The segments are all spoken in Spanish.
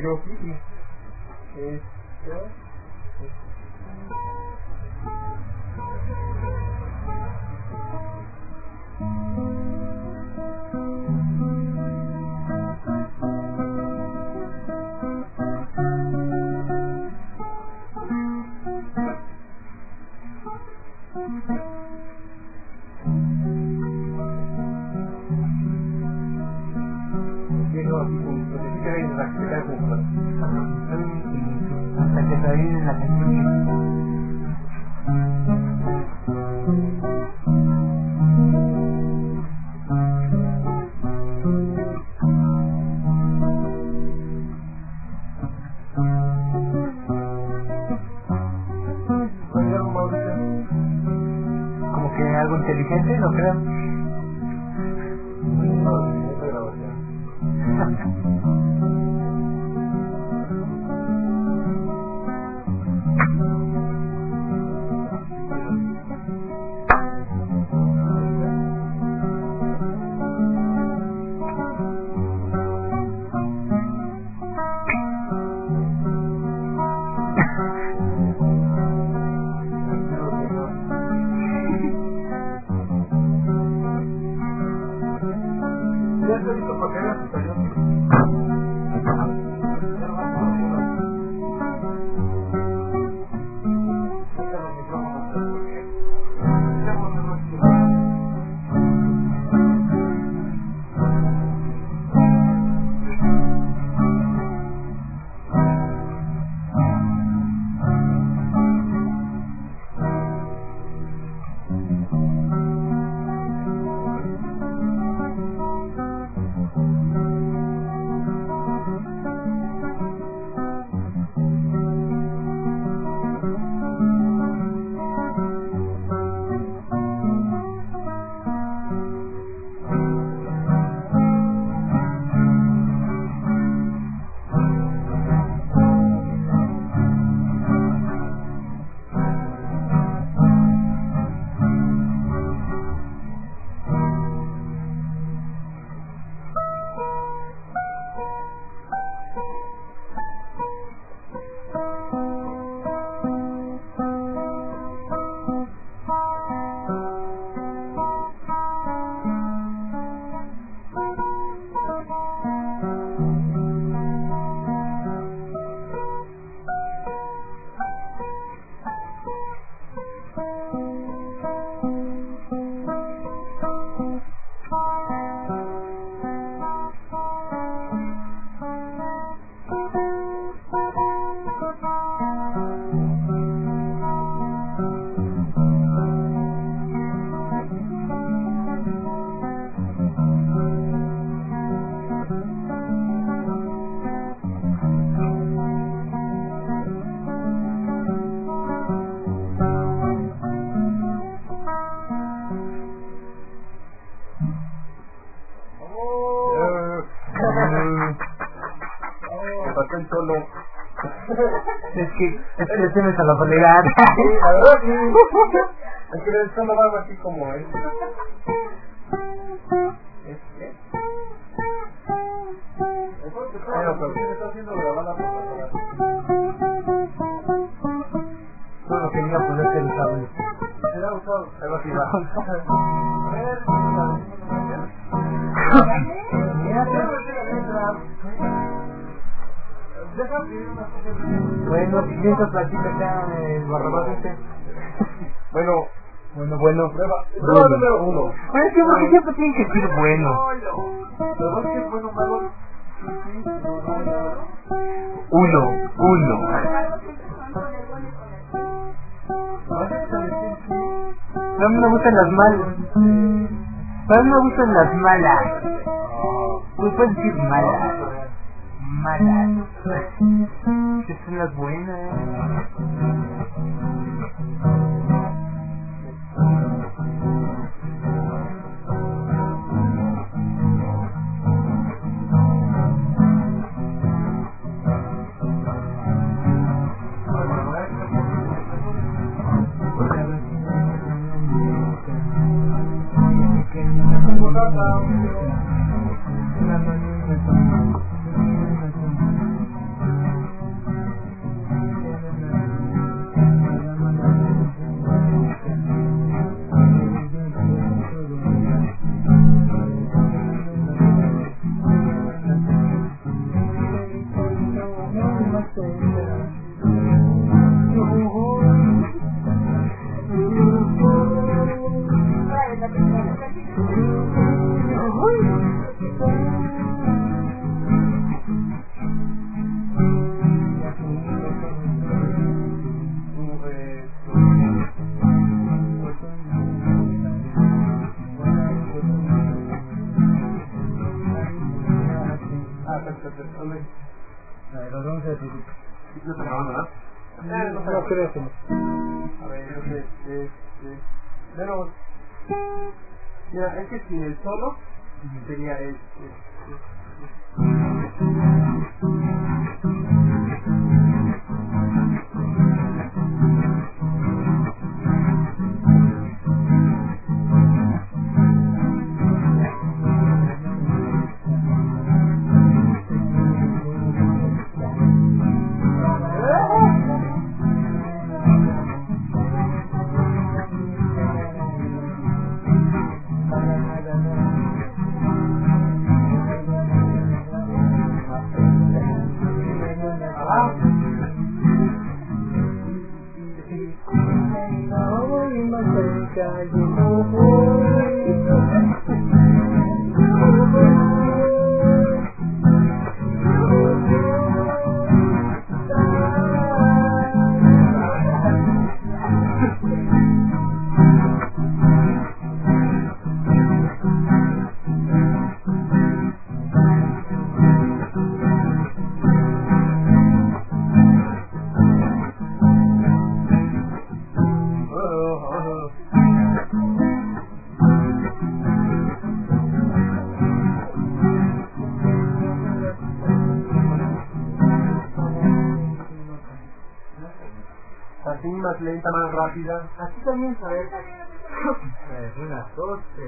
yo sí. Hasta que se viene la canción. Como que algo inteligente, no creo. Es que se me salió por llegar. Sí, la verdad sí. Es que el solo va algo así como él. Todo lo que iba a ponerte el cable. Algo así va. Bueno, pienso platita acá el barrabás este. Bueno. Prueba. Prueba número 1. Bueno, es que porque siempre tienen que decir bueno. ¿Pero es que es bueno o malo? Uno. No me gustan las malas. No me gustan las malas. Tú puedes decir malas. Que son las buenas. Los vamos a decir. ¿No está grabando, no? No creo que no. A ver, bueno, mira, es que sin el solo sería así, más lenta, más rápida. Así también, a ver. Una, dos, tres.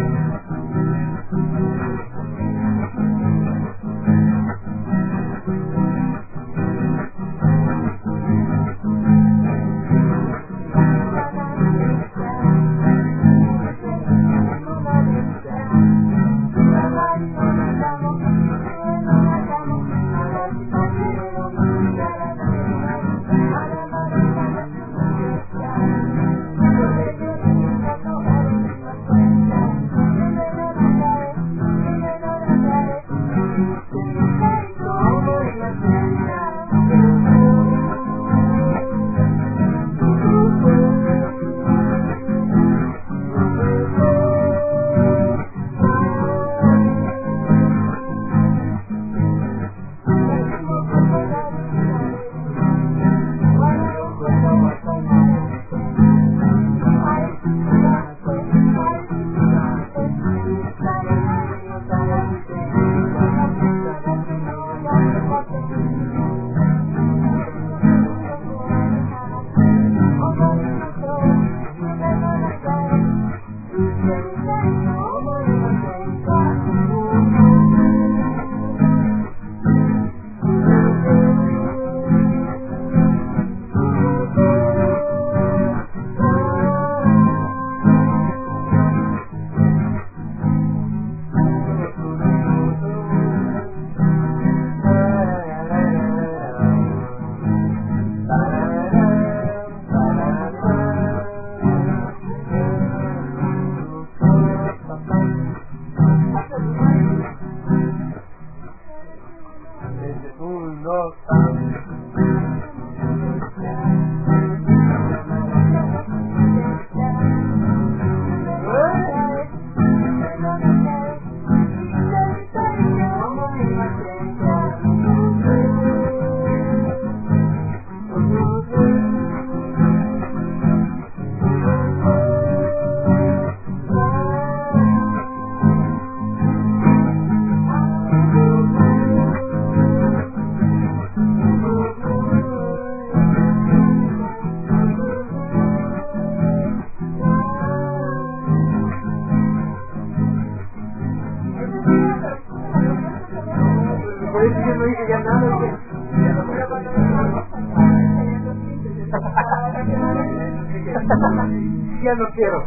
Ya no quiero.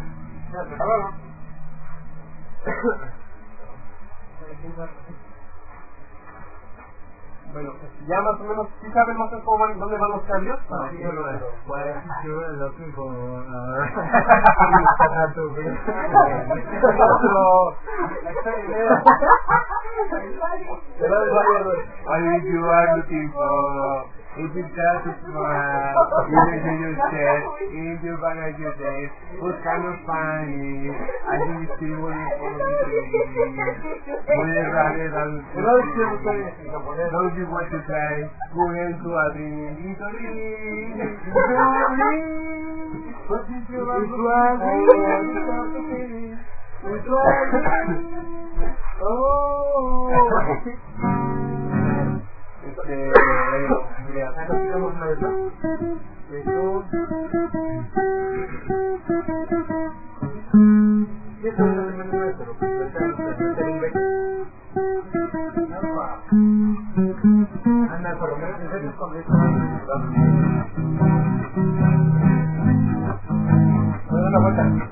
Bueno, ya más o menos, ¿sí saben más o menos dónde van los cambios? No, yo lo veo. Yo lo tengo What you are looking for? If you try to smile, even to your chest, if you bang at your days, what kind of funny, I think you see what you're supposed to be. Puedes darle al... Don't you want to try, go into a dream, into a dream, what did you want to dream? Mira, acá nos tiramos una de eso. ¿Qué es lo que me nuestro? Anda, por lo menos en serio con esto. ¿Me da una vuelta?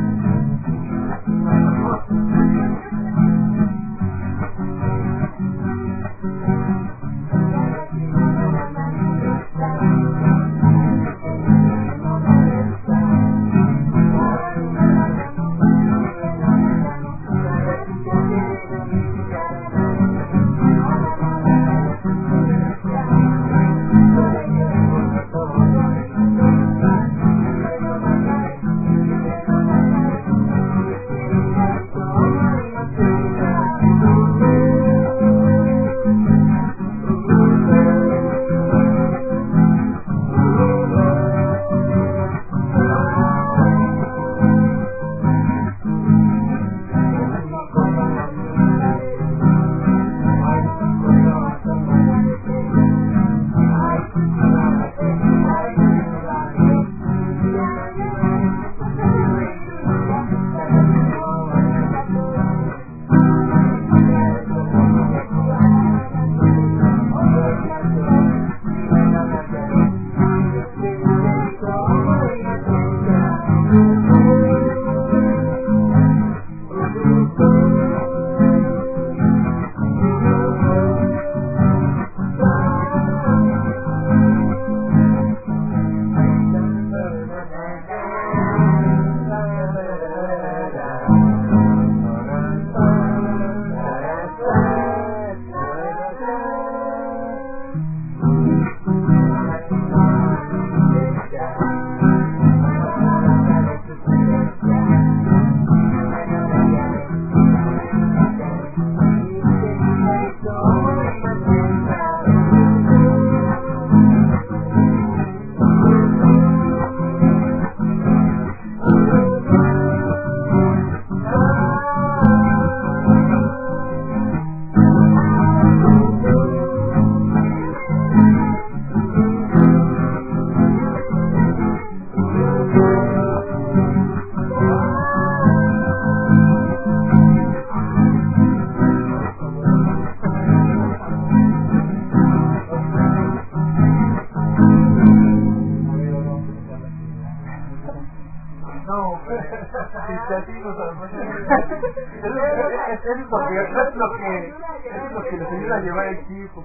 Es lo que les ayuda a llevar el equipo.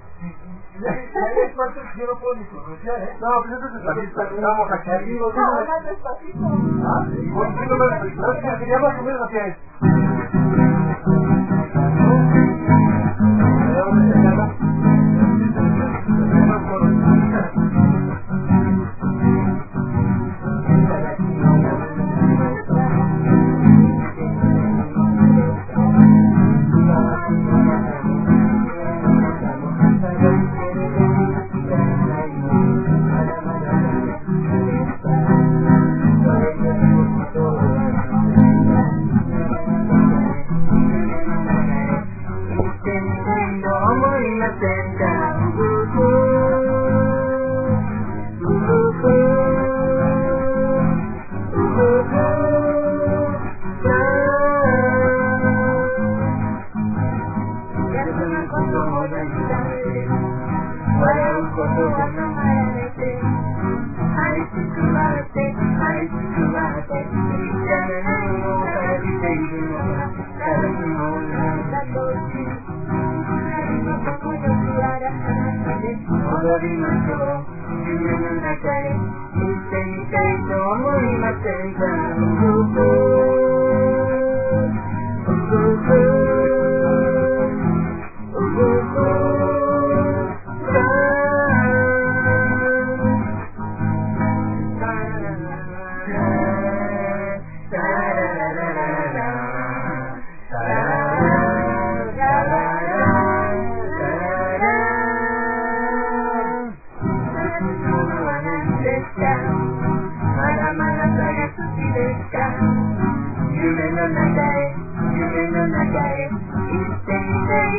Yo no puedo ni pronunciar, ¿eh? No, pues entonces también estamos aquí. No, despacito. Ah, sí. Bueno, quería más o menos así es.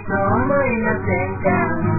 como inocenka.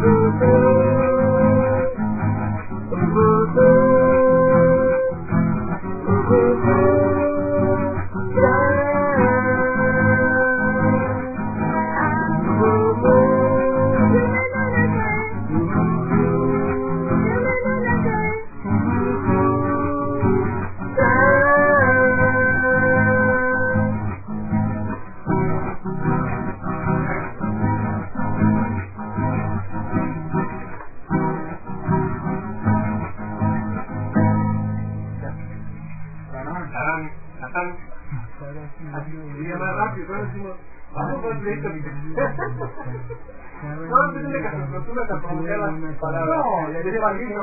Vamos con esto. No, es una canción para pronunciar las palabras. No, es de Paquito.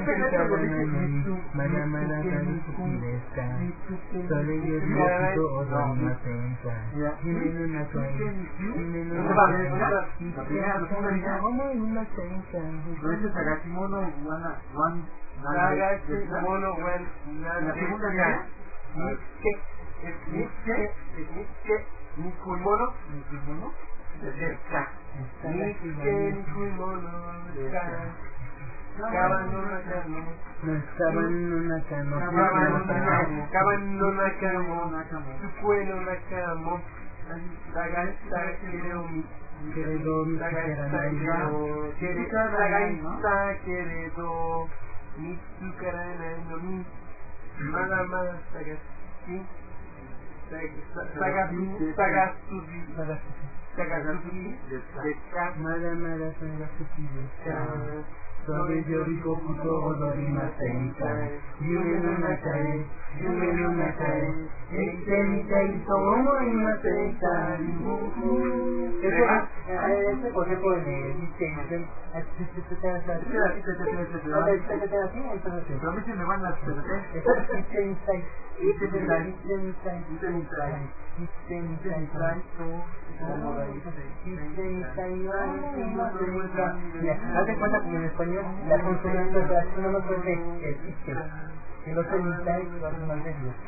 Hazte cuenta que en español la consonante no me puede existe. Si no se necesita es más de Dios.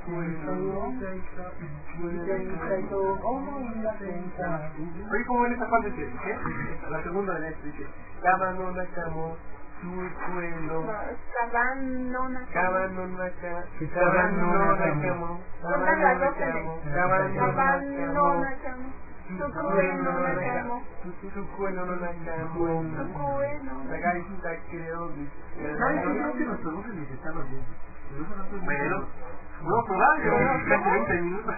Oye, ¿cómo en esta parte dice? La segunda de esto dice: Camo, Nacamo, Suelo, Cabano, Nacamo. No, probar, yo 20 minutos.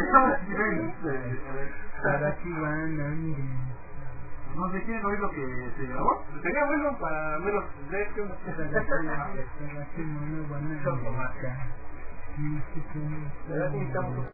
No sé quién oír lo que se grabó. Sería bueno para menos ver que una.